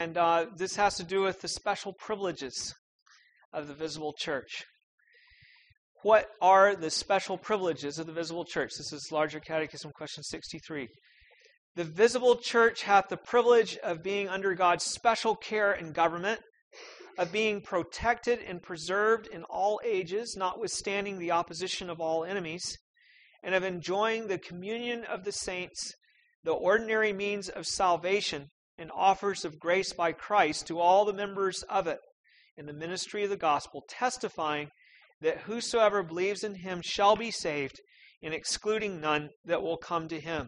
And this has to do with the special privileges of the visible church. What are the special privileges of the visible church? This is Larger Catechism, question 63. The visible church hath the privilege of being under God's special care and government, of being protected and preserved in all ages, notwithstanding the opposition of all enemies, and of enjoying the communion of the saints, the ordinary means of salvation, and offers of grace by Christ to all the members of it, in the ministry of the gospel, testifying that whosoever believes in him shall be saved, and excluding none that will come to him.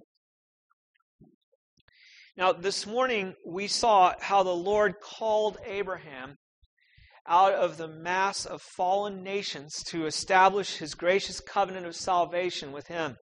Now, this morning we saw how the Lord called Abraham out of the mass of fallen nations to establish his gracious covenant of salvation with him.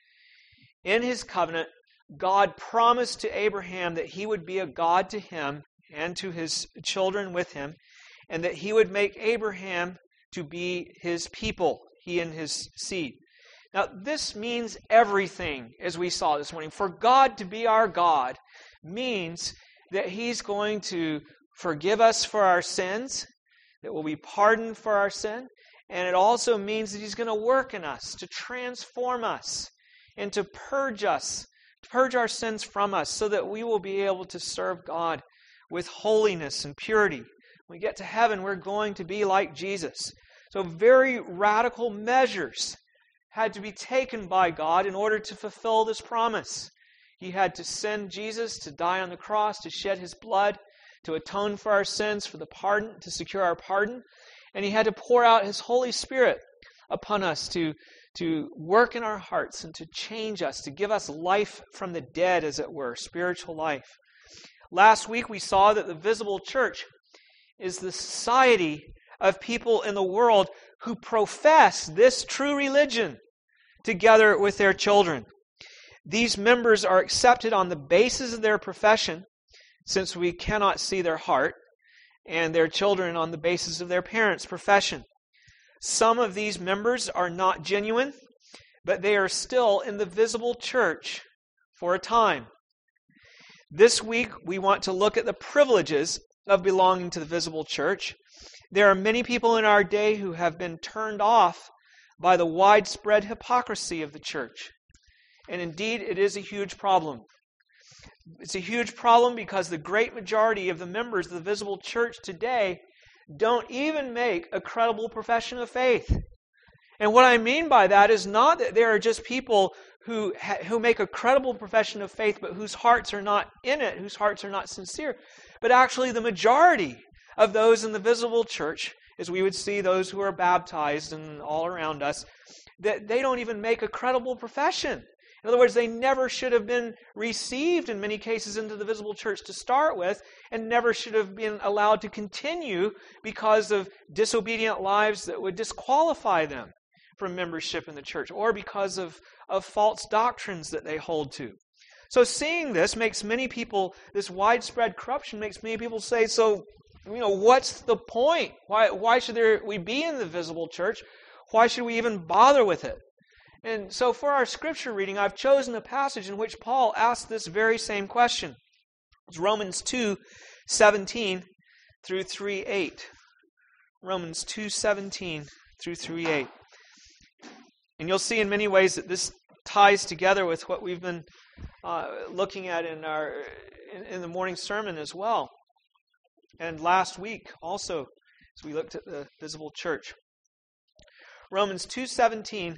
In his covenant, God promised to Abraham that he would be a God to him and to his children with him, and that he would make Abraham to be his people, he and his seed. Now, this means everything, as we saw this morning. For God to be our God means that he's going to forgive us for our sins, that we'll be pardoned for our sin, and it also means that he's going to work in us, to transform us, and to purge us, to purge our sins from us, so that we will be able to serve God with holiness and purity. When we get to heaven, we're going to be like Jesus. So very radical measures had to be taken by God in order to fulfill this promise. He had to send Jesus to die on the cross, to shed his blood, to atone for our sins, for the pardon, to secure our pardon. And he had to pour out his Holy Spirit upon us to work in our hearts and to change us, to give us life from the dead, as it were, spiritual life. Last week we saw that the visible church is the society of people in the world who profess this true religion together with their children. These members are accepted on the basis of their profession, since we cannot see their heart, and their children on the basis of their parents' profession. Some of these members are not genuine, but they are still in the visible church for a time. This week, we want to look at the privileges of belonging to the visible church. There are many people in our day who have been turned off by the widespread hypocrisy of the church. And indeed, it is a huge problem. It's a huge problem because the great majority of the members of the visible church today don't even make a credible profession of faith. And what I mean by that is not that there are just people who make a credible profession of faith but whose hearts are not in it, whose hearts are not sincere, but actually the majority of those in the visible church, as we would see those who are baptized and all around us, that they don't even make a credible profession. In other words, they never should have been received in many cases into the visible church to start with, and never should have been allowed to continue because of disobedient lives that would disqualify them from membership in the church, or because of false doctrines that they hold to. So seeing this makes many people, this widespread corruption makes many people say, so, what's the point? Why should we be in the visible church? Why should we even bother with it? And so for our scripture reading, I've chosen a passage in which Paul asks this very same question. It's Romans 2:17 through 3:8. Romans 2:17 through 3:8. And you'll see in many ways that this ties together with what we've been looking at in the morning sermon as well. And last week also, as we looked at the visible church. Romans 2:17,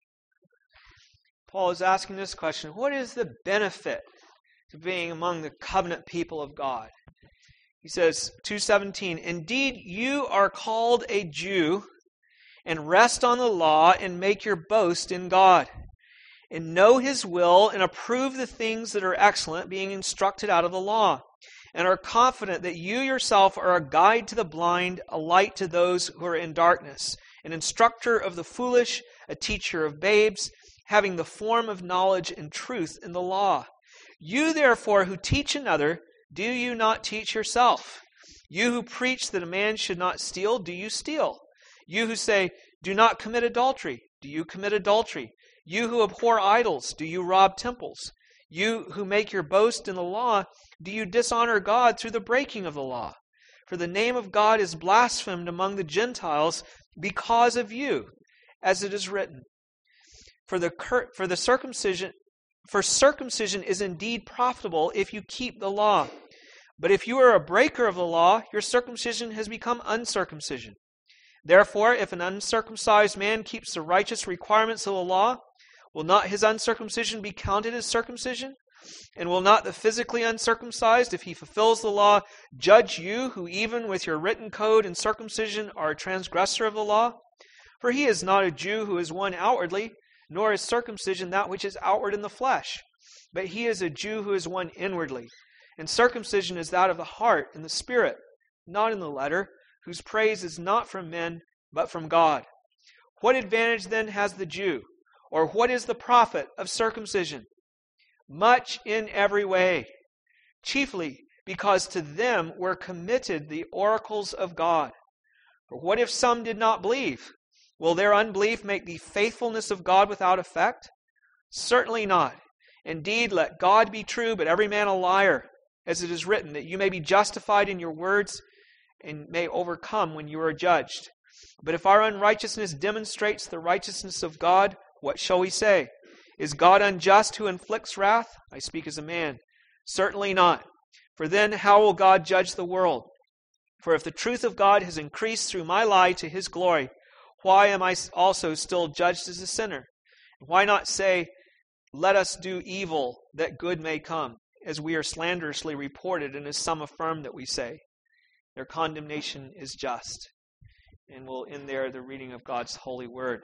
Paul is asking this question: what is the benefit to being among the covenant people of God? He says, 2:17, indeed you are called a Jew, and rest on the law, and make your boast in God, and know his will, and approve the things that are excellent, being instructed out of the law, and are confident that you yourself are a guide to the blind, a light to those who are in darkness, an instructor of the foolish, a teacher of babes, having the form of knowledge and truth in the law. You therefore who teach another, do you not teach yourself? You who preach that a man should not steal, do you steal? You who say, do not commit adultery, do you commit adultery? You who abhor idols, do you rob temples? You who make your boast in the law, do you dishonor God through the breaking of the law? For the name of God is blasphemed among the Gentiles because of you, as it is written. For circumcision is indeed profitable if you keep the law. But if you are a breaker of the law, your circumcision has become uncircumcision. Therefore, if an uncircumcised man keeps the righteous requirements of the law, will not his uncircumcision be counted as circumcision? And will not the physically uncircumcised, if he fulfills the law, judge you, who even with your written code and circumcision are a transgressor of the law? For he is not a Jew who is one outwardly, nor is circumcision that which is outward in the flesh. But he is a Jew who is one inwardly. And circumcision is that of the heart and the spirit, not in the letter, whose praise is not from men, but from God. What advantage then has the Jew? Or what is the profit of circumcision? Much in every way, chiefly because to them were committed the oracles of God. For what if some did not believe? Will their unbelief make the faithfulness of God without effect? Certainly not. Indeed, let God be true, but every man a liar, as it is written, that you may be justified in your words and may overcome when you are judged. But if our unrighteousness demonstrates the righteousness of God, what shall we say? Is God unjust who inflicts wrath? I speak as a man. Certainly not. For then how will God judge the world? For if the truth of God has increased through my lie to his glory, why am I also still judged as a sinner? Why not say, let us do evil that good may come, as we are slanderously reported and as some affirm that we say? Their condemnation is just. And we'll end there the reading of God's holy word.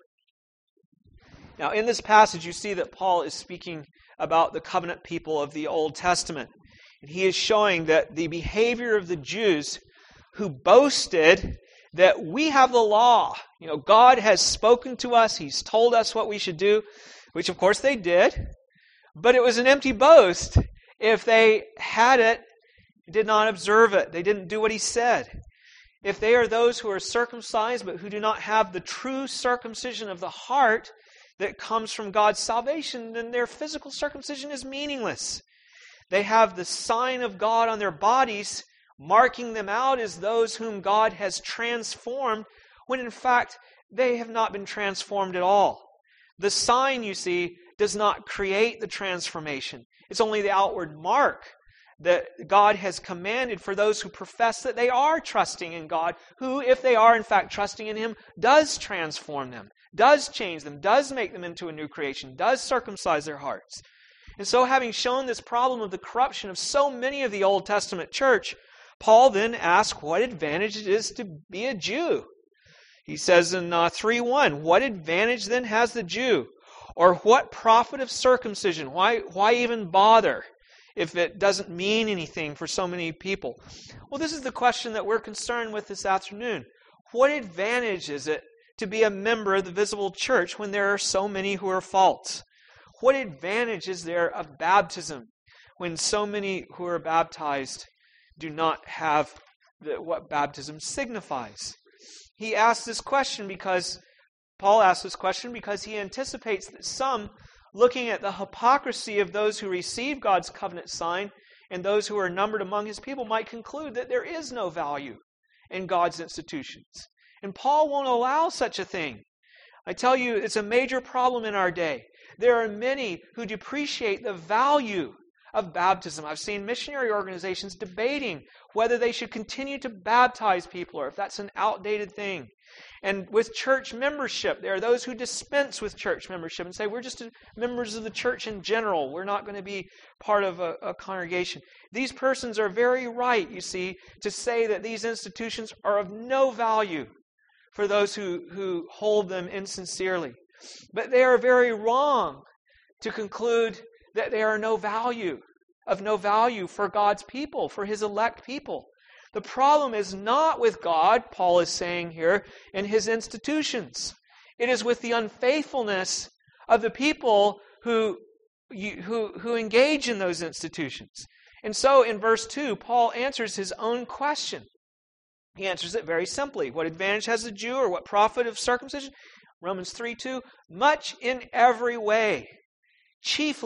Now, in this passage, you see that Paul is speaking about the covenant people of the Old Testament. And he is showing that the behavior of the Jews who boasted that we have the law. God has spoken to us. He's told us what we should do, which of course they did. But it was an empty boast if they had it, did not observe it. They didn't do what he said. If they are those who are circumcised but who do not have the true circumcision of the heart that comes from God's salvation, then their physical circumcision is meaningless. They have the sign of God on their bodies, marking them out as those whom God has transformed, when in fact they have not been transformed at all. The sign, you see, does not create the transformation. It's only the outward mark that God has commanded for those who profess that they are trusting in God, who, if they are in fact trusting in him, does transform them, does change them, does make them into a new creation, does circumcise their hearts. And so, having shown this problem of the corruption of so many of the Old Testament church, Paul then asks what advantage it is to be a Jew. He says in 3:1, what advantage then has the Jew? Or what profit of circumcision? Why even bother if it doesn't mean anything for so many people? Well, this is the question that we're concerned with this afternoon. What advantage is it to be a member of the visible church when there are so many who are false? What advantage is there of baptism when so many who are baptized do not have what baptism signifies? Paul asks this question because he anticipates that some, looking at the hypocrisy of those who receive God's covenant sign and those who are numbered among his people, might conclude that there is no value in God's institutions. And Paul won't allow such a thing. I tell you, it's a major problem in our day. There are many who depreciate the value of baptism. I've seen missionary organizations debating whether they should continue to baptize people or if that's an outdated thing. And with church membership, there are those who dispense with church membership and say, we're just members of the church in general. We're not going to be part of a congregation. These persons are very right, you see, to say that these institutions are of no value for those who hold them insincerely. But they are very wrong to conclude that they are of no value for God's people, for his elect people. The problem is not with God, Paul is saying here, and his institutions. It is with the unfaithfulness of the people who engage in those institutions. And so in verse 2, Paul answers his own question. He answers it very simply. What advantage has the Jew, or what profit of circumcision? Romans 3:2, much in every way, chiefly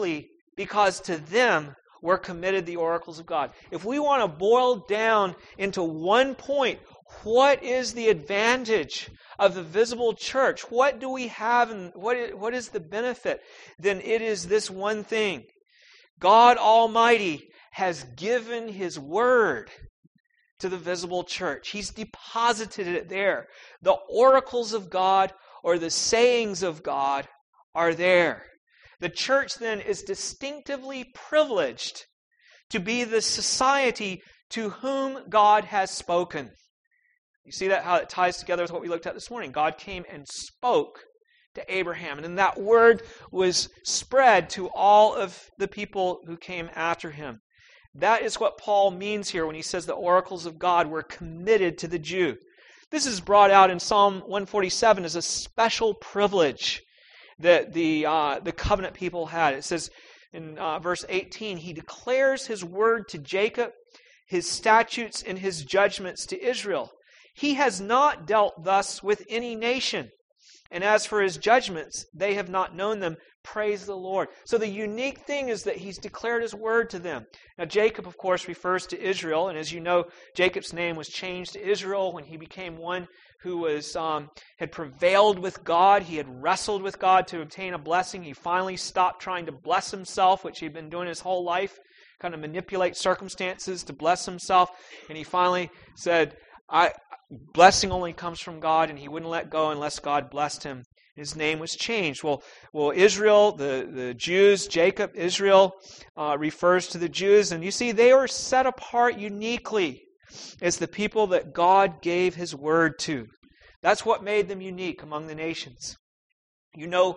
because to them were committed the oracles of God. If we want to boil down into one point, what is the advantage of the visible church? What do we have and what is the benefit? Then it is this one thing. God Almighty has given His Word to the visible church. He's deposited it there. The oracles of God or the sayings of God are there. The church then is distinctively privileged to be the society to whom God has spoken. You see that, how it ties together with what we looked at this morning. God came and spoke to Abraham, and then that word was spread to all of the people who came after him. That is what Paul means here when he says the oracles of God were committed to the Jew. This is brought out in Psalm 147 as a special privilege that the covenant people had. It says in verse 18, He declares His word to Jacob, His statutes and His judgments to Israel. He has not dealt thus with any nation. And as for His judgments, they have not known them. Praise the Lord. So the unique thing is that He's declared His word to them. Now Jacob, of course, refers to Israel. And as you know, Jacob's name was changed to Israel when he became one who was had prevailed with God. He had wrestled with God to obtain a blessing. He finally stopped trying to bless himself, which he'd been doing his whole life, kind of manipulate circumstances to bless himself. And he finally said, blessing only comes from God, and he wouldn't let go unless God blessed him. His name was changed. Well, Israel, the Jews, Jacob, Israel, refers to the Jews. And you see, they were set apart uniquely as the people that God gave His word to. That's what made them unique among the nations. You know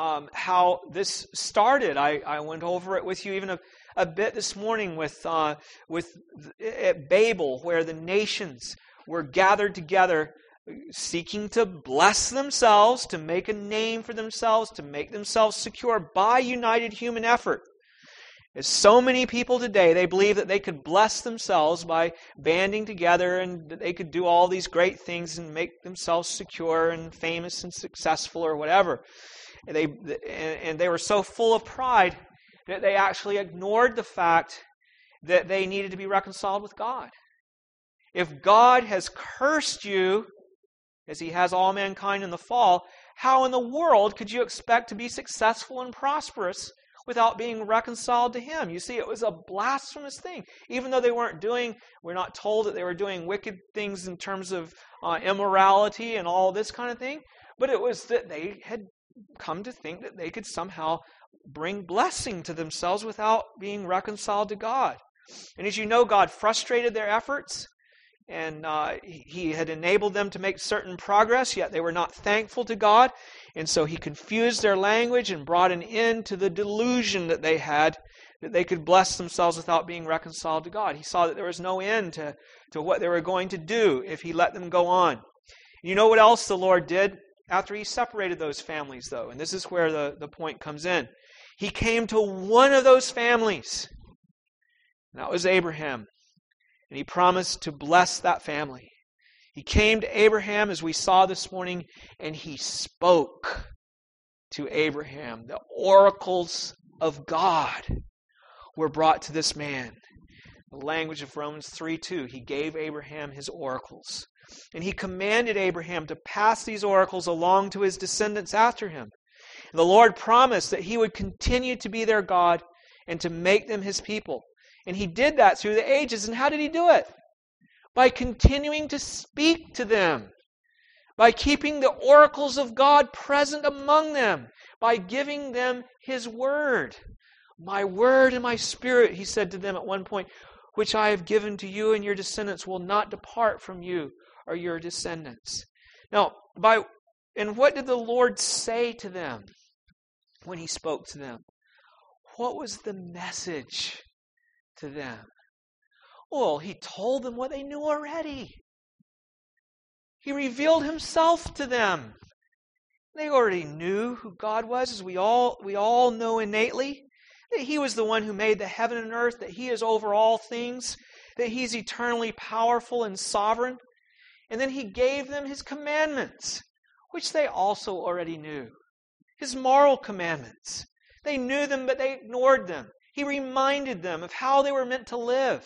how this started. I went over it with you even a bit this morning with at Babel, where the nations were gathered together seeking to bless themselves, to make a name for themselves, to make themselves secure by united human effort. As so many people today, they believe that they could bless themselves by banding together and that they could do all these great things and make themselves secure and famous and successful or whatever. And they were so full of pride that they actually ignored the fact that they needed to be reconciled with God. If God has cursed you, as He has all mankind in the fall, how in the world could you expect to be successful and prosperous without being reconciled to Him? You see, it was a blasphemous thing. Even though we're not told that they were doing wicked things in terms of immorality and all this kind of thing, but it was that they had come to think that they could somehow bring blessing to themselves without being reconciled to God. And as you know, God frustrated their efforts, and He had enabled them to make certain progress, yet they were not thankful to God. And so He confused their language and brought an end to the delusion that they had, that they could bless themselves without being reconciled to God. He saw that there was no end to what they were going to do if He let them go on. You know what else the Lord did after He separated those families, though? And this is where the point comes in. He came to one of those families. And that was Abraham. And He promised to bless that family. He came to Abraham, as we saw this morning, and He spoke to Abraham. The oracles of God were brought to this man. The language of Romans 3:2, He gave Abraham His oracles. And He commanded Abraham to pass these oracles along to his descendants after him. And the Lord promised that He would continue to be their God and to make them His people. And He did that through the ages. And how did He do it? By continuing to speak to them. By keeping the oracles of God present among them. By giving them His word. My word and my spirit, He said to them at one point, which I have given to you and your descendants will not depart from you or your descendants. Now, and what did the Lord say to them when He spoke to them? What was the message to them? Well, He told them what they knew already. He revealed Himself to them. They already knew who God was, as we all know innately. That He was the one who made the heaven and earth, that He is over all things, that He's eternally powerful and sovereign. And then He gave them His commandments, which they also already knew. His moral commandments. They knew them, but they ignored them. He reminded them of how they were meant to live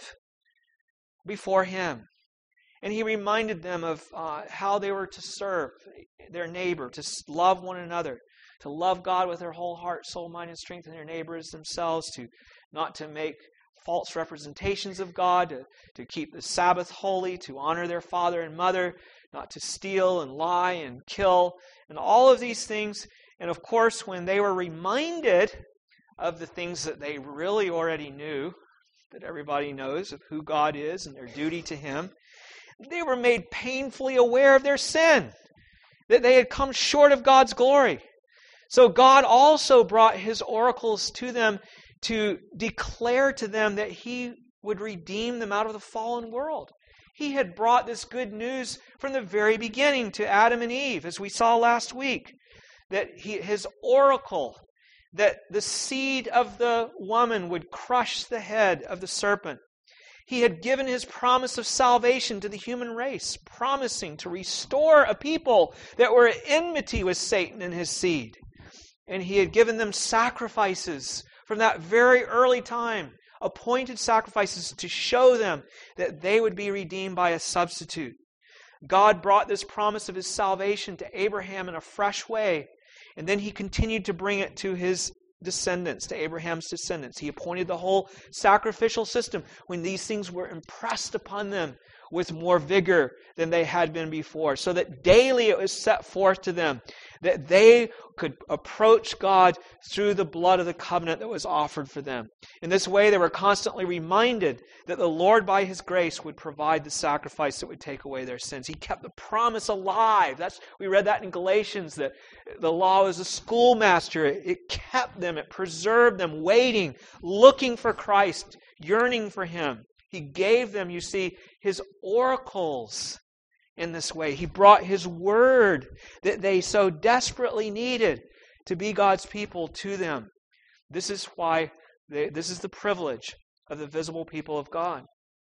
before Him. And He reminded them of how they were to serve their neighbor, to love one another, to love God with their whole heart, soul, mind, and strength, and their neighbor as themselves, not to make false representations of God, to keep the Sabbath holy, to honor their father and mother, not to steal and lie and kill, and all of these things. And of course, when they were reminded of the things that they really already knew, that everybody knows of who God is and their duty to Him, they were made painfully aware of their sin, that they had come short of God's glory. So God also brought His oracles to them to declare to them that He would redeem them out of the fallen world. He had brought this good news from the very beginning to Adam and Eve, as we saw last week, that His oracle, that the seed of the woman would crush the head of the serpent. He had given His promise of salvation to the human race, promising to restore a people that were at enmity with Satan and his seed. And He had given them sacrifices from that very early time, appointed sacrifices to show them that they would be redeemed by a substitute. God brought this promise of His salvation to Abraham in a fresh way, and then He continued to bring it to his descendants, to Abraham's descendants. He appointed the whole sacrificial system when these things were impressed upon them with more vigor than they had been before, so that daily it was set forth to them that they could approach God through the blood of the covenant that was offered for them. In this way, they were constantly reminded that the Lord, by His grace, would provide the sacrifice that would take away their sins. He kept the promise alive. We read that in Galatians, that the law was a schoolmaster. It kept them, it preserved them, waiting, looking for Christ, yearning for Him. He gave them, you see, His oracles in this way. He brought His word that they so desperately needed to be God's people to them. This is why this is the privilege of the visible people of God.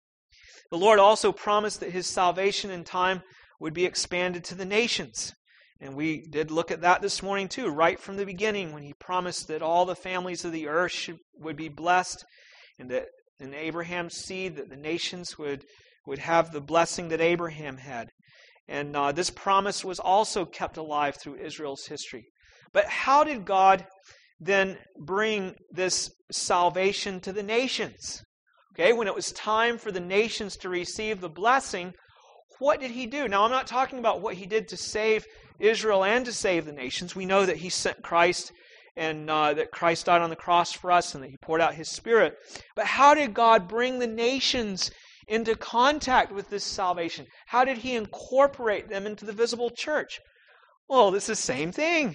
The Lord also promised that His salvation in time would be expanded to the nations. And we did look at that this morning too, right from the beginning, when He promised that all the families of the earth would be blessed, and that in Abraham's seed, that the nations would have the blessing that Abraham had. And this promise was also kept alive through Israel's history. But how did God then bring this salvation to the nations? Okay, when it was time for the nations to receive the blessing, what did He do? Now, I'm not talking about what He did to save Israel and to save the nations. We know that He sent Christ, and that Christ died on the cross for us, and that He poured out His Spirit. But how did God bring the nations into contact with this salvation? How did He incorporate them into the visible church? Well, this is the same thing.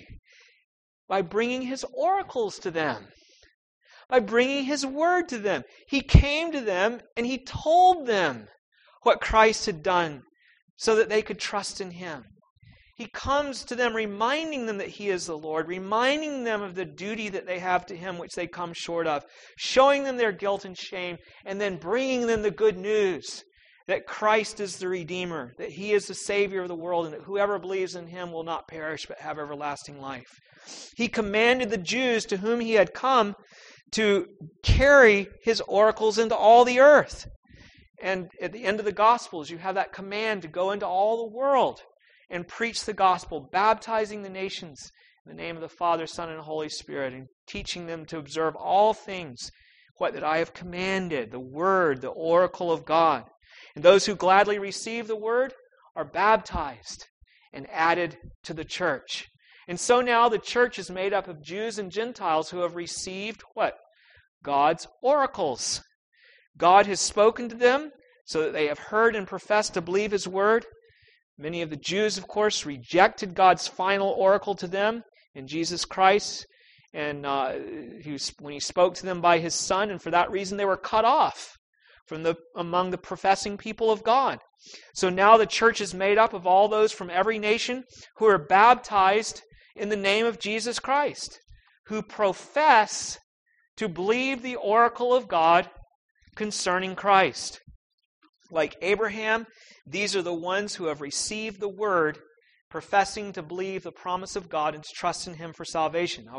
By bringing His oracles to them. By bringing His word to them. He came to them and He told them what Christ had done so that they could trust in Him. He comes to them reminding them that He is the Lord, reminding them of the duty that they have to Him which they come short of, showing them their guilt and shame, and then bringing them the good news that Christ is the Redeemer, that He is the Savior of the world, and that whoever believes in Him will not perish but have everlasting life. He commanded the Jews to whom He had come to carry His oracles into all the earth. And at the end of the Gospels, you have that command to go into all the world and preach the gospel, baptizing the nations in the name of the Father, Son, and Holy Spirit, and teaching them to observe all things that I have commanded, the Word, the oracle of God. And those who gladly receive the Word are baptized and added to the church. And so now the church is made up of Jews and Gentiles who have received what? God's oracles. God has spoken to them so that they have heard and professed to believe His Word. Many of the Jews, of course, rejected God's final oracle to them in Jesus Christ, and when He spoke to them by His Son, and for that reason they were cut off from among the professing people of God. So now the church is made up of all those from every nation who are baptized in the name of Jesus Christ, who profess to believe the oracle of God concerning Christ. Like Abraham, these are the ones who have received the word, professing to believe the promise of God and to trust in Him for salvation. I would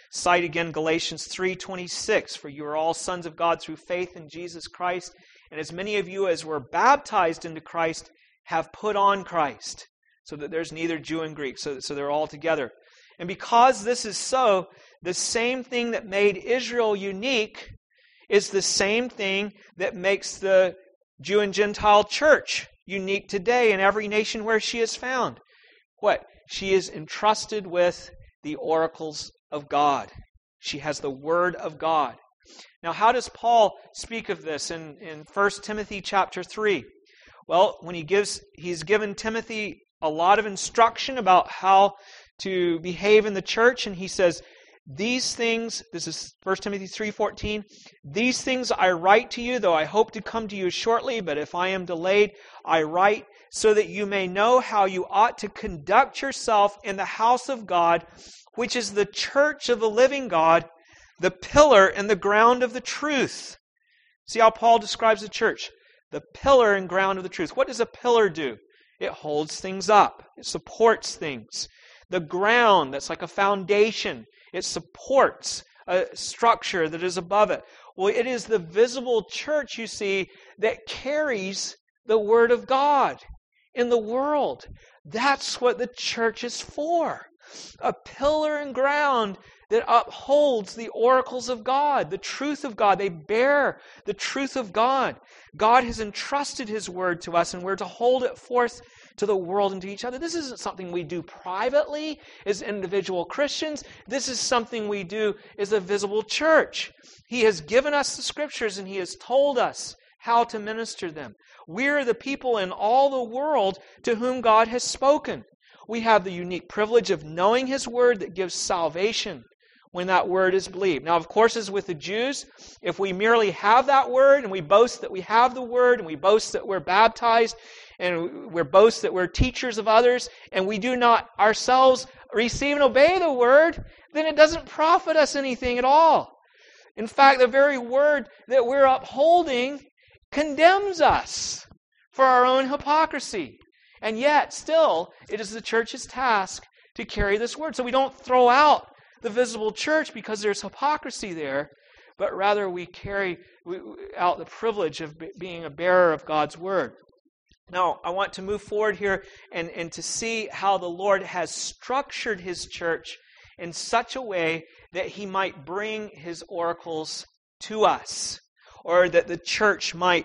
cite again Galatians 3:26, for you are all sons of God through faith in Jesus Christ, and as many of you as were baptized into Christ have put on Christ, so that there's neither Jew and Greek, so they're all together. And because this is so, the same thing that made Israel unique is the same thing that makes the Jew and Gentile church unique today in every nation where she is found. What? She is entrusted with the oracles of God. She has the Word of God. Now, how does Paul speak of this in 1 Timothy chapter 3? Well, when he's given Timothy a lot of instruction about how to behave in the church, and he says, these things, this is 1 Timothy 3:14, these things I write to you, though I hope to come to you shortly, but if I am delayed, I write so that you may know how you ought to conduct yourself in the house of God, which is the church of the living God, the pillar and the ground of the truth. See how Paul describes the church? The pillar and ground of the truth. What does a pillar do? It holds things up. It supports things. The ground, that's like a foundation. It supports a structure that is above it. Well, it is the visible church, you see, that carries the Word of God in the world. That's what the church is for. A pillar and ground that upholds the oracles of God, the truth of God. They bear the truth of God. God has entrusted His Word to us, and we're to hold it forth to the world and to each other. This isn't something we do privately as individual Christians. This is something we do as a visible church. He has given us the Scriptures, and He has told us how to minister them. We're the people in all the world to whom God has spoken. We have the unique privilege of knowing His Word that gives salvation when that Word is believed. Now, of course, as with the Jews, if we merely have that Word and we boast that we have the Word and we boast that we're baptized and we boast that we're teachers of others and we do not ourselves receive and obey the Word, then it doesn't profit us anything at all. In fact, the very Word that we're upholding condemns us for our own hypocrisy. And yet, still, it is the church's task to carry this Word. So we don't throw out the visible church because there's hypocrisy there, but rather we carry out the privilege of being a bearer of God's Word. Now, I want to move forward here and to see how the Lord has structured His church in such a way that He might bring His oracles to us, or that the church might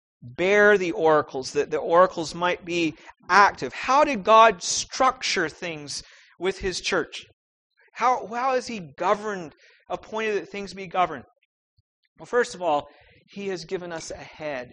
bear the oracles, that the oracles might be active. How did God structure things with His church? How has He appointed that things be governed? Well, first of all, He has given us a head.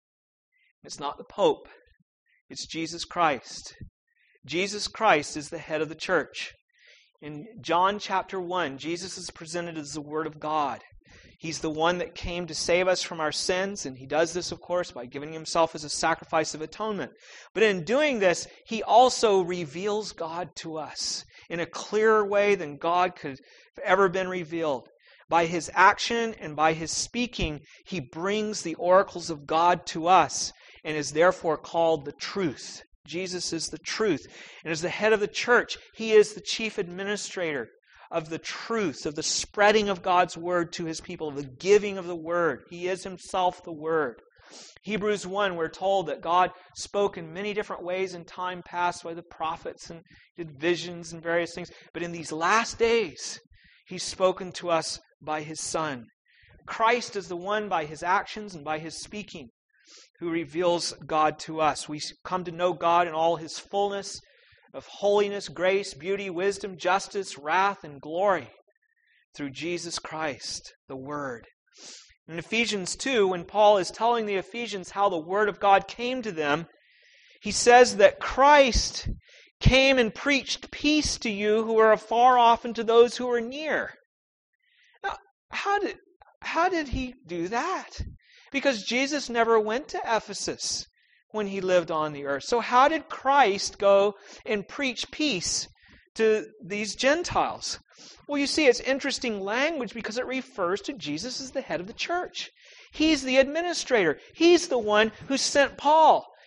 It's not the Pope. It's Jesus Christ. Jesus Christ is the head of the church. In John chapter 1, Jesus is presented as the Word of God. He's the one that came to save us from our sins, and He does this, of course, by giving Himself as a sacrifice of atonement. But in doing this, He also reveals God to us in a clearer way than God could have ever been revealed. By His action and by His speaking, He brings the oracles of God to us and is therefore called the truth. Jesus is the truth. And as the head of the church, He is the chief administrator of the truth, of the spreading of God's Word to His people, of the giving of the Word. He is Himself the Word. Hebrews 1, we're told that God spoke in many different ways in time past by the prophets and did visions and various things. But in these last days, He's spoken to us by His Son. Christ is the one by His actions and by His speaking who reveals God to us. We come to know God in all His fullness of holiness, grace, beauty, wisdom, justice, wrath, and glory through Jesus Christ, the Word. In Ephesians 2, when Paul is telling the Ephesians how the Word of God came to them, he says that Christ came and preached peace to you who are afar off and to those who are near. Now, how did He do that? Because Jesus never went to Ephesus when He lived on the earth. So how did Christ go and preach peace to these Gentiles? Well, you see, it's interesting language because it refers to Jesus as the head of the church. He's the administrator. He's the one who sent Paul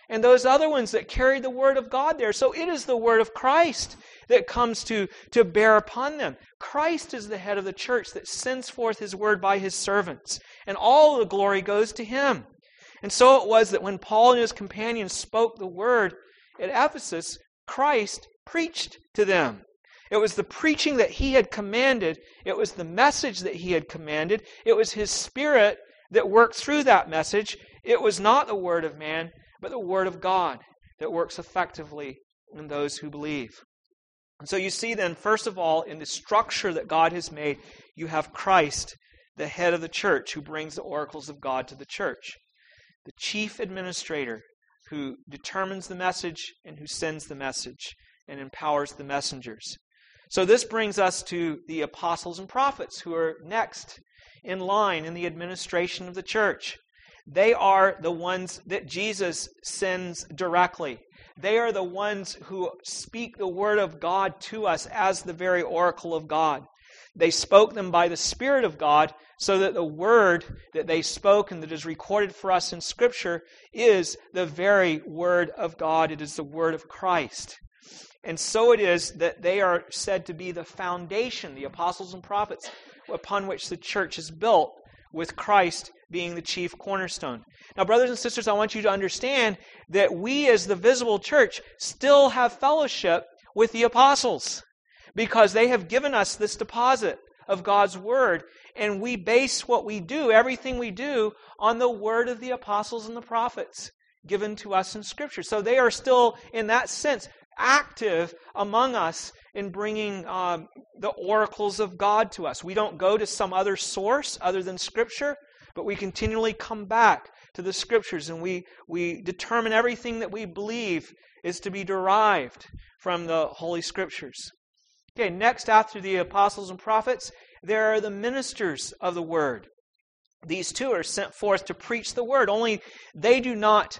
and those other ones that carried the Word of God there. So it is the Word of Christ that comes to bear upon them. Christ is the head of the church that sends forth His Word by His servants, and all the glory goes to Him. And so it was that when Paul and his companions spoke the Word at Ephesus, Christ preached to them. It was the preaching that He had commanded. It was the message that He had commanded. It was His Spirit that worked through that message. It was not the word of man, but the Word of God that works effectively in those who believe. And so you see then, first of all, in the structure that God has made, you have Christ, the head of the church, who brings the oracles of God to the church. The chief administrator who determines the message and who sends the message and empowers the messengers. So this brings us to the apostles and prophets, who are next in line in the administration of the church. They are the ones that Jesus sends directly. They are the ones who speak the Word of God to us as the very oracle of God. They spoke them by the Spirit of God, so that the Word that they spoke and that is recorded for us in Scripture is the very Word of God. It is the Word of Christ. And so it is that they are said to be the foundation, the apostles and prophets, upon which the church is built, with Christ being the chief cornerstone. Now, brothers and sisters, I want you to understand that we as the visible church still have fellowship with the apostles, because they have given us this deposit of God's Word, and we base what we do, everything we do, on the Word of the apostles and the prophets given to us in Scripture. So they are still, in that sense, active among us in bringing the oracles of God to us. We don't go to some other source other than Scripture, but we continually come back to the Scriptures, and we determine everything that we believe is to be derived from the Holy Scriptures. Okay, next after the apostles and prophets, there are the ministers of the Word. These two are sent forth to preach the Word, only they do not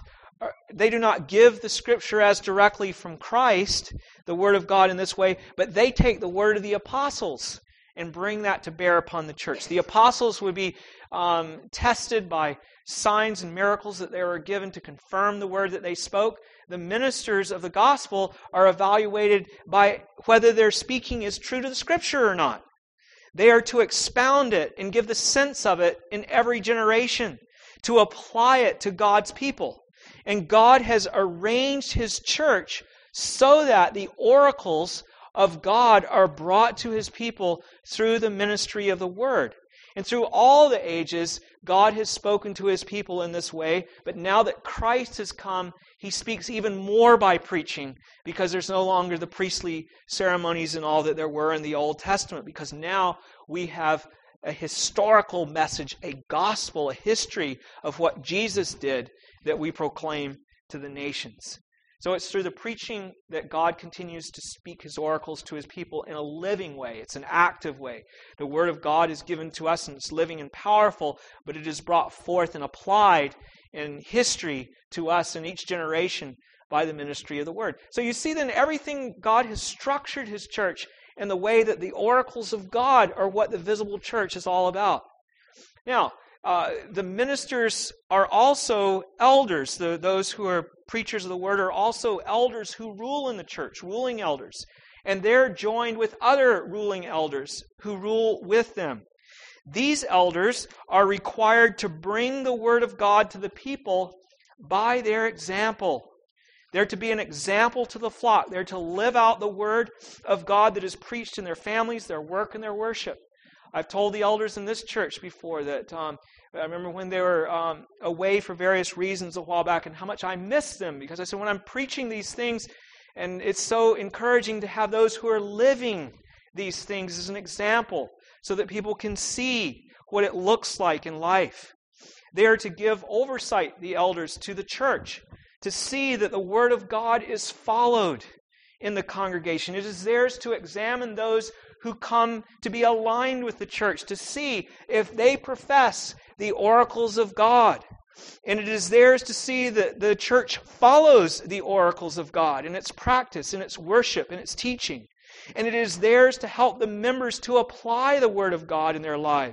give the Scripture as directly from Christ, the Word of God in this way, but they take the Word of the apostles and bring that to bear upon the church. The apostles would be tested by signs and miracles that they were given to confirm the word that they spoke. The ministers of the gospel are evaluated by whether their speaking is true to the Scripture or not. They are to expound it and give the sense of it in every generation, to apply it to God's people. And God has arranged His church so that the oracles of God are brought to His people through the ministry of the Word. And through all the ages, God has spoken to His people in this way, but now that Christ has come, He speaks even more by preaching, because there's no longer the priestly ceremonies and all that there were in the Old Testament, because now we have a historical message, a gospel, a history of what Jesus did that we proclaim to the nations. So it's through the preaching that God continues to speak His oracles to His people in a living way. It's an active way. The Word of God is given to us and it's living and powerful, but it is brought forth and applied in history to us in each generation by the ministry of the Word. So you see then everything God has structured His church in the way that the oracles of God are what the visible church is all about. Now, the ministers are also elders. Those who are preachers of the Word are also elders who rule in the church, ruling elders. And they're joined with other ruling elders who rule with them. These elders are required to bring the Word of God to the people by their example. They're to be an example to the flock. They're to live out the Word of God that is preached in their families, their work, and their worship. I've told the elders in this church before that I remember when they were away for various reasons a while back and how much I miss them, because I said, when I'm preaching these things, and it's so encouraging to have those who are living these things as an example so that people can see what it looks like in life. They are to give oversight, the elders, to the church, to see that the Word of God is followed in the congregation. It is theirs to examine those who come to be aligned with the church, to see if they profess the oracles of God. And it is theirs to see that the church follows the oracles of God in its practice, in its worship, in its teaching. And it is theirs to help the members to apply the Word of God in their lives,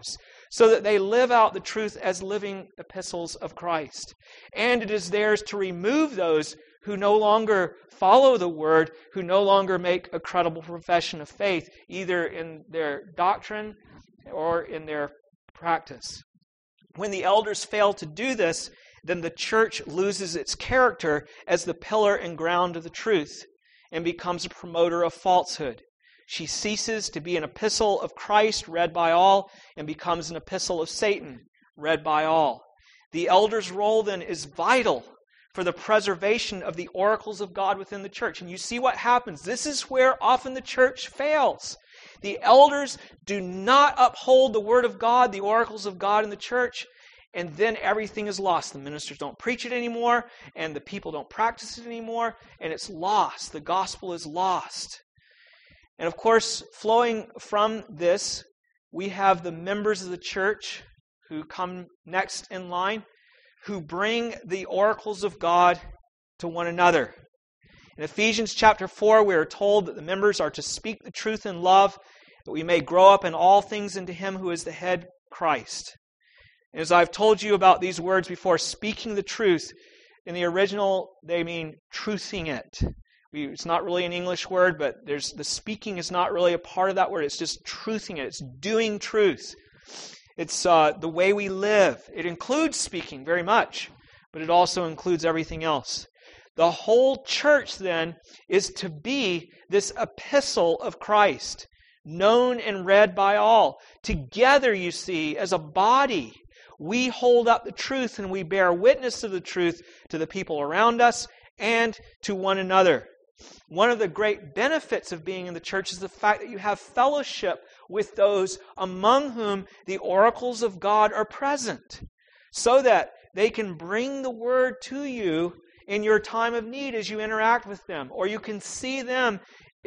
so that they live out the truth as living epistles of Christ. And it is theirs to remove those who no longer follow the word, who no longer make a credible profession of faith, either in their doctrine or in their practice. When the elders fail to do this, then the church loses its character as the pillar and ground of the truth and becomes a promoter of falsehood. She ceases to be an epistle of Christ read by all and becomes an epistle of Satan read by all. The elder's role then is vital for the preservation of the oracles of God within the church. And you see what happens. This is where often the church fails. The elders do not uphold the word of God, the oracles of God in the church, and then everything is lost. The ministers don't preach it anymore, and the people don't practice it anymore, and it's lost. The gospel is lost. And of course, flowing from this, we have the members of the church who come next in line, who bring the oracles of God to one another. In Ephesians chapter 4, we are told that the members are to speak the truth in love, that we may grow up in all things into Him who is the head, Christ. And as I've told you about these words before, speaking the truth, in the original, they mean truthing it. It's not really an English word, but the speaking is not really a part of that word. It's just truthing it. It's doing truth. It's the way we live. It includes speaking very much, but it also includes everything else. The whole church then is to be this epistle of Christ, known and read by all. Together, you see, as a body, we hold up the truth and we bear witness of the truth to the people around us and to one another. One of the great benefits of being in the church is the fact that you have fellowship with those among whom the oracles of God are present, so that they can bring the word to you in your time of need as you interact with them, or you can see them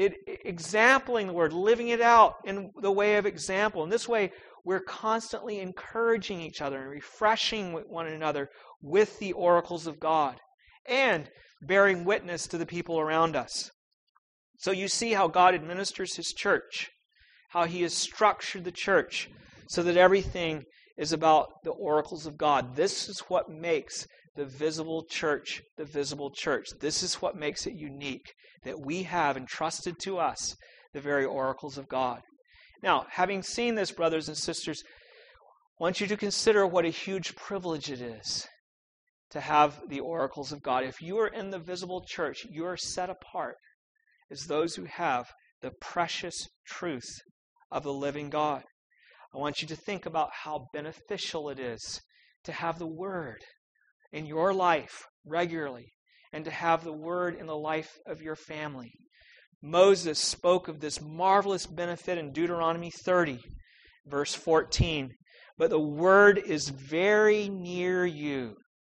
exempling the word, living it out in the way of example. In this way, we're constantly encouraging each other and refreshing one another with the oracles of God and bearing witness to the people around us. So you see how God administers His church, how He has structured the church so that everything is about the oracles of God. This is what makes the visible church the visible church. This is what makes it unique, that we have entrusted to us the very oracles of God. Now, having seen this, brothers and sisters, I want you to consider what a huge privilege it is to have the oracles of God. If you are in the visible church, you are set apart as those who have the precious truth of the living God. I want you to think about how beneficial it is to have the Word in your life regularly and to have the Word in the life of your family. Moses spoke of this marvelous benefit in Deuteronomy 30, verse 14. But the Word is very near you.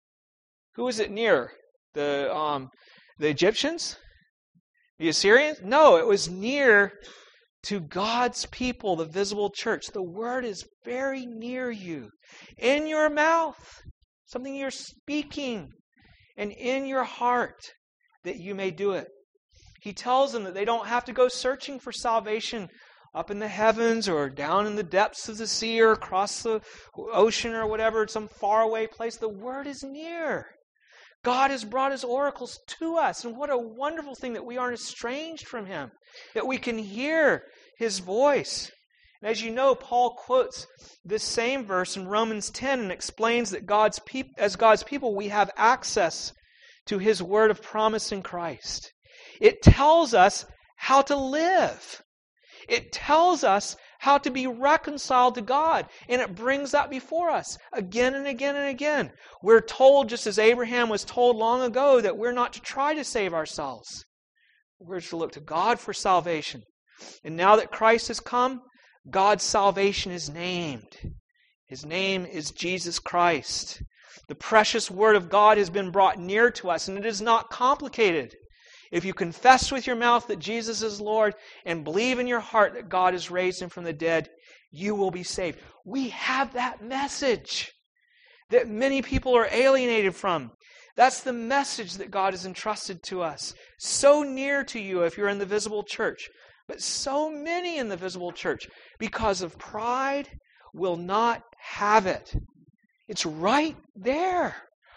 Who is it near? The Egyptians? The Assyrians? No, it was near to God's people, the visible church. The Word is very near you, in your mouth, something you're speaking, and in your heart, that you may do it. He tells them that they don't have to go searching for salvation up in the heavens or down in the depths of the sea or across the ocean or whatever, some faraway place. The Word is near. God has brought His oracles to us. And what a wonderful thing that we aren't estranged from Him, that we can hear His voice. And as you know, Paul quotes this same verse in Romans 10 and explains that as God's people, we have access to His word of promise in Christ. It tells us how to live. It tells us how to be reconciled to God. And it brings that before us again and again and again. We're told, just as Abraham was told long ago, that we're not to try to save ourselves. We're to look to God for salvation. And now that Christ has come, God's salvation is named. His name is Jesus Christ. The precious Word of God has been brought near to us, and it is not complicated. If you confess with your mouth that Jesus is Lord and believe in your heart that God has raised Him from the dead, you will be saved. We have that message that many people are alienated from. That's the message that God has entrusted to us. So near to you if you're in the visible church, but so many in the visible church. Because of pride will not have it. It's right there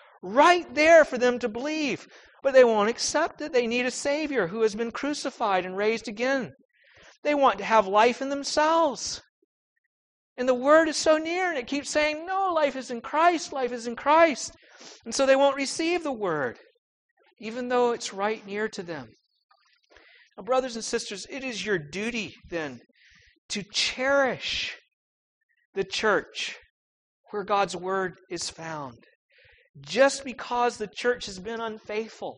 for them to believe. But they won't accept it. They need a Savior who has been crucified and raised again. They want to have life in themselves. And the Word is so near, and it keeps saying, no, life is in Christ, life is in Christ. And so they won't receive the Word, even though it's right near to them. Now, brothers and sisters, it is your duty then to cherish the church where God's Word is found. Just because the church has been unfaithful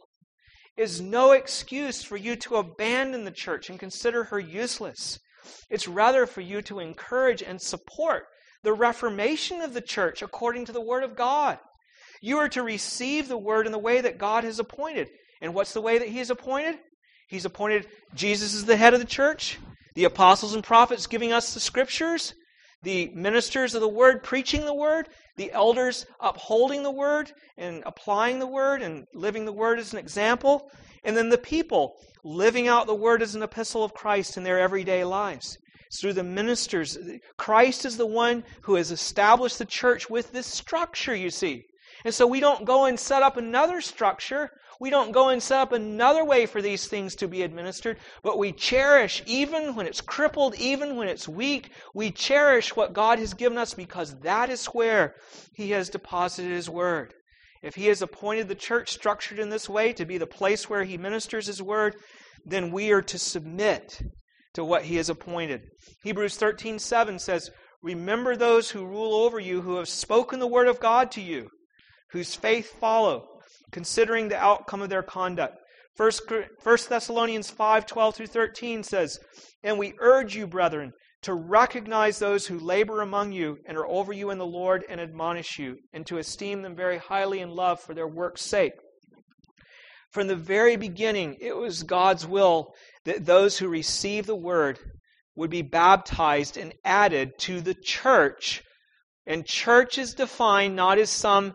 is no excuse for you to abandon the church and consider her useless. It's rather for you to encourage and support the reformation of the church according to the Word of God. You are to receive the Word in the way that God has appointed. And what's the way that He has appointed? He's appointed Jesus as the head of the church, the apostles and prophets giving us the Scriptures, the ministers of the Word preaching the Word, the elders upholding the Word and applying the Word and living the Word as an example, and then the people living out the Word as an epistle of Christ in their everyday lives. It's through the ministers. Christ is the one who has established the church with this structure, you see. And so we don't go and set up another structure. We don't go and set up another way for these things to be administered, but we cherish, even when it's crippled, even when it's weak, we cherish what God has given us because that is where He has deposited His Word. If He has appointed the church structured in this way to be the place where He ministers His Word, then we are to submit to what He has appointed. Hebrews 13:7 says, "Remember those who rule over you, who have spoken the word of God to you, whose faith follow, considering the outcome of their conduct." 1 Thessalonians 5:12-13 says, "And we urge you, brethren, to recognize those who labor among you and are over you in the Lord and admonish you, and to esteem them very highly in love for their work's sake." From the very beginning, it was God's will that those who receive the Word would be baptized and added to the church. And church is defined not as some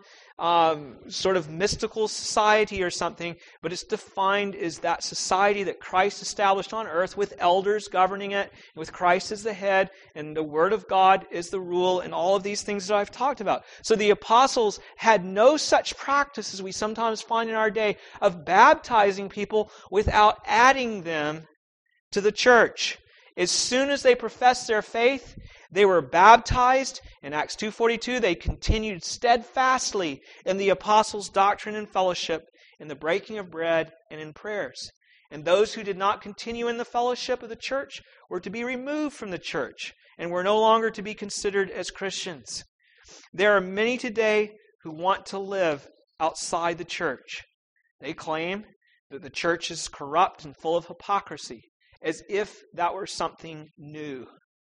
sort of mystical society or something, but it's defined as that society that Christ established on earth with elders governing it, with Christ as the head, and the Word of God is the rule, and all of these things that I've talked about. So the apostles had no such practice as we sometimes find in our day of baptizing people without adding them to the church. As soon as they professed their faith, they were baptized. In Acts 2:42, they continued steadfastly in the apostles' doctrine and fellowship, in the breaking of bread, and in prayers. And those who did not continue in the fellowship of the church were to be removed from the church and were no longer to be considered as Christians. There are many today who want to live outside the church. They claim that the church is corrupt and full of hypocrisy, as if that were something new.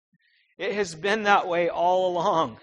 It has been that way all along.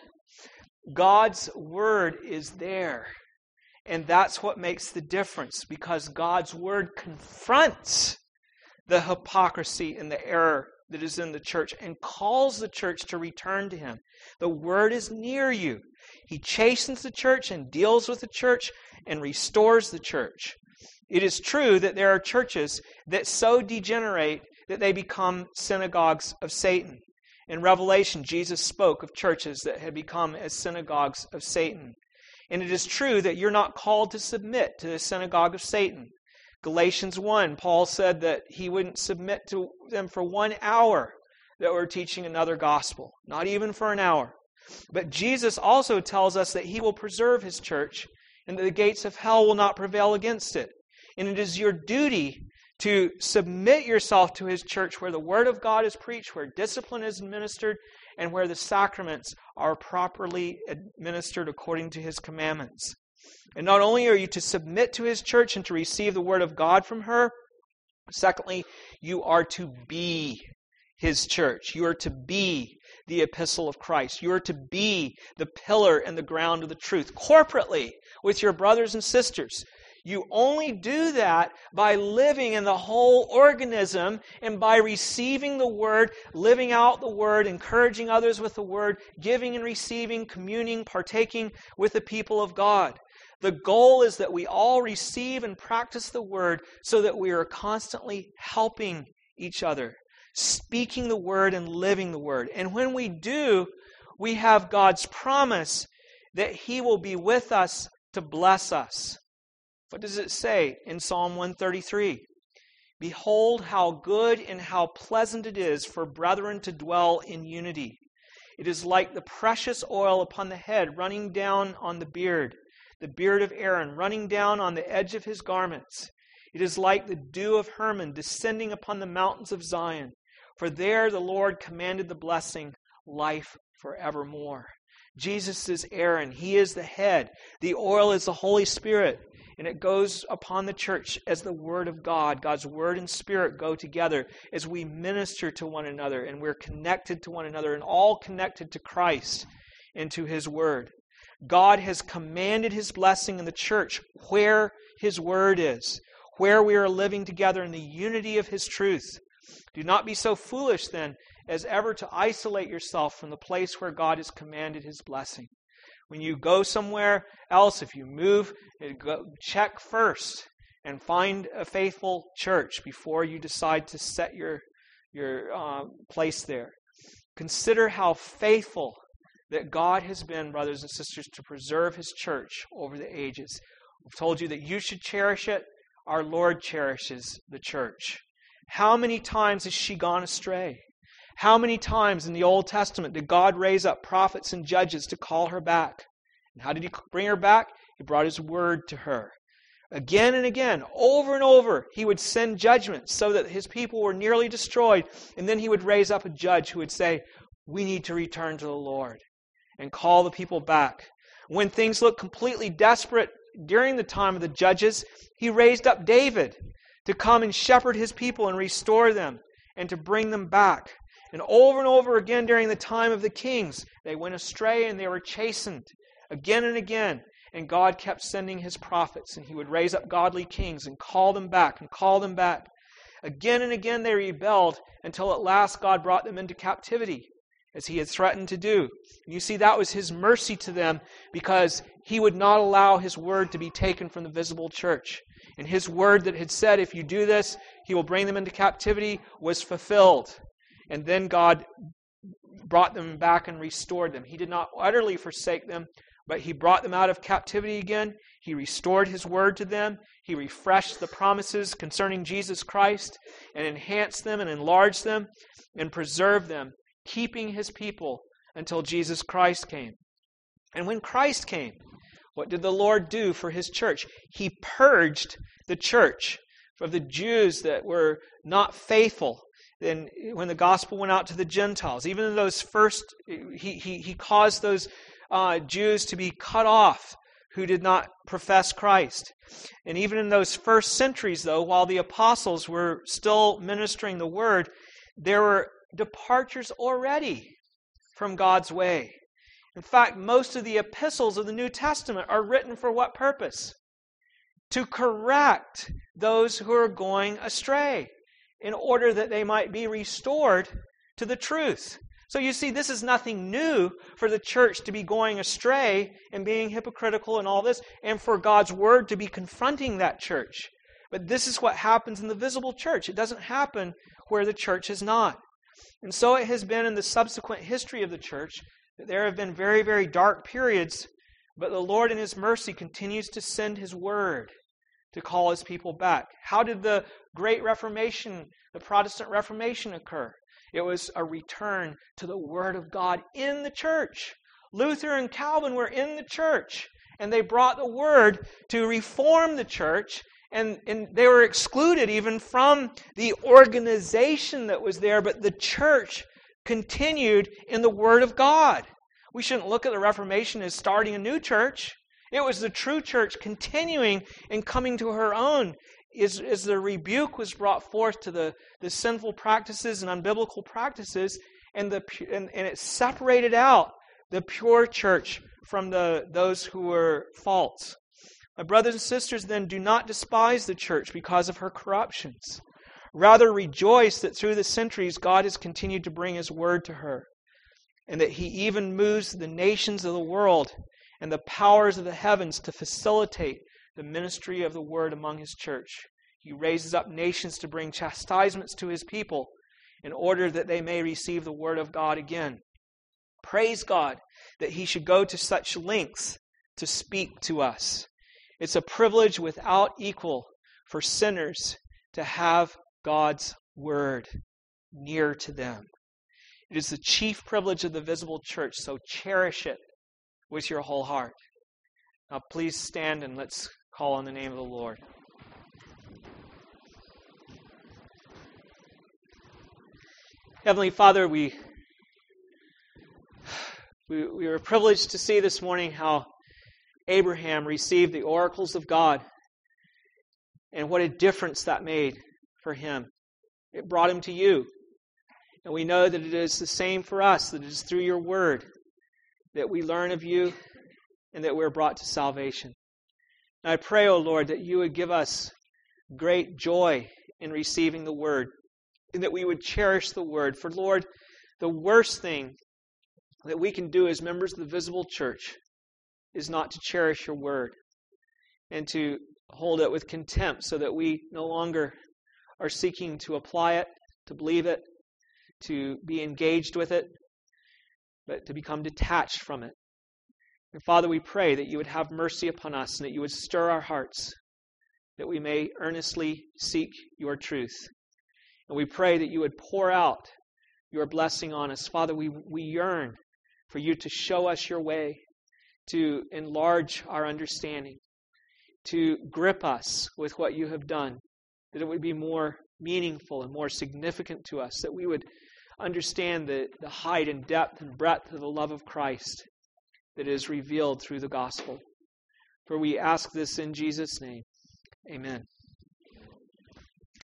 God's Word is there. And that's what makes the difference, because God's Word confronts the hypocrisy and the error that is in the church and calls the church to return to Him. The Word is near you. He chastens the church and deals with the church and restores the church. It is true that there are churches that so degenerate that they become synagogues of Satan. In Revelation, Jesus spoke of churches that had become as synagogues of Satan. And it is true that you're not called to submit to the synagogue of Satan. Galatians 1, Paul said that he wouldn't submit to them for 1 hour that were teaching another gospel, not even for an hour. But Jesus also tells us that He will preserve His church and that the gates of hell will not prevail against it. And it is your duty to submit yourself to His church where the Word of God is preached, where discipline is administered, and where the sacraments are properly administered according to His commandments. And not only are you to submit to His church and to receive the Word of God from her, secondly, you are to be His church. You are to be the epistle of Christ. You are to be the pillar and the ground of the truth, corporately with your brothers and sisters. You only do that by living in the whole organism and by receiving the Word, living out the Word, encouraging others with the Word, giving and receiving, communing, partaking with the people of God. The goal is that we all receive and practice the Word so that we are constantly helping each other, speaking the Word and living the Word. And when we do, We have God's promise that He will be with us to bless us. What does it say in Psalm 133? Behold how good and how pleasant it is for brethren to dwell in unity. It is like the precious oil upon the head running down on the beard of Aaron running down on the edge of his garments. It is like the dew of Hermon descending upon the mountains of Zion. For there the Lord commanded the blessing, life forevermore. Jesus is Aaron. He is the head. The oil is the Holy Spirit. And it goes upon the church as the Word of God. God's Word and Spirit go together as we minister to one another and we're connected to one another and all connected to Christ and to His Word. God has commanded His blessing in the church where His Word is, where we are living together in the unity of His truth. Do not be so foolish then as ever to isolate yourself from the place where God has commanded His blessing. When you go somewhere else, if you move, check first and find a faithful church before you decide to set your place there. Consider how faithful that God has been, brothers and sisters, to preserve His church over the ages. We've told you that you should cherish it. Our Lord cherishes the church. How many times has she gone astray? How many times in the Old Testament did God raise up prophets and judges to call her back? And how did He bring her back? He brought His word to her. Again and again, over and over, He would send judgments so that His people were nearly destroyed. And then He would raise up a judge who would say, we need to return to the Lord and call the people back. When things looked completely desperate during the time of the judges, He raised up David to come and shepherd His people and restore them and to bring them back. And over again during the time of the kings, they went astray and they were chastened again and again. And God kept sending His prophets, and He would raise up godly kings and call them back and call them back. Again and again they rebelled until at last God brought them into captivity, as He had threatened to do. And you see, that was His mercy to them because He would not allow His word to be taken from the visible church. And His word that had said, if you do this, He will bring them into captivity, was fulfilled. And then God brought them back and restored them. He did not utterly forsake them, but He brought them out of captivity again. He restored His word to them. He refreshed the promises concerning Jesus Christ and enhanced them and enlarged them and preserved them, keeping His people until Jesus Christ came. And when Christ came, what did the Lord do for His church? He purged the church of the Jews that were not faithful. Then when the gospel went out to the Gentiles, even in those first, he caused those Jews to be cut off who did not profess Christ. And even in those first centuries, though, while the apostles were still ministering the word, there were departures already from God's way. In fact, most of the epistles of the New Testament are written for what purpose? To correct those who are going astray, in order that they might be restored to the truth. So you see, this is nothing new for the church to be going astray and being hypocritical and all this, and for God's word to be confronting that church. But this is what happens in the visible church. It doesn't happen where the church is not. And so it has been in the subsequent history of the church that there have been very, very dark periods, but the Lord in His mercy continues to send His word to call His people back. How did the Great Reformation, the Protestant Reformation, occur? It was a return to the Word of God in the church. Luther and Calvin were in the church, and they brought the Word to reform the church, and they were excluded even from the organization that was there, but the church continued in the Word of God. We shouldn't look at the Reformation as starting a new church. It was the true church continuing and coming to her own as the rebuke was brought forth to the sinful practices and unbiblical practices, and it separated out the pure church from those who were false. My brothers and sisters, then, do not despise the church because of her corruptions. Rather rejoice that through the centuries God has continued to bring His word to her, and that He even moves the nations of the world and the powers of the heavens to facilitate the ministry of the word among His church. He raises up nations to bring chastisements to His people in order that they may receive the word of God again. Praise God that He should go to such lengths to speak to us. It's a privilege without equal for sinners to have God's Word near to them. It is the chief privilege of the visible church, so cherish it with your whole heart. Now please stand and let's call on the name of the Lord. Heavenly Father, we were privileged to see this morning how Abraham received the oracles of God and what a difference that made for him. It brought him to you. And we know that it is the same for us, that it is through your word that we learn of you and that we're brought to salvation. And I pray, O Lord, that you would give us great joy in receiving the word and that we would cherish the word. For Lord, the worst thing that we can do as members of the visible church is not to cherish your word and to hold it with contempt so that we no longer are seeking to apply it, to believe it, to be engaged with it, but to become detached from it. And Father, we pray that you would have mercy upon us and that you would stir our hearts, that we may earnestly seek your truth. And we pray that you would pour out your blessing on us. Father, we yearn for you to show us your way, to enlarge our understanding, to grip us with what you have done, that it would be more meaningful and more significant to us, that we would understand the height and depth and breadth of the love of Christ that is revealed through the gospel. For we ask this in Jesus' name. Amen.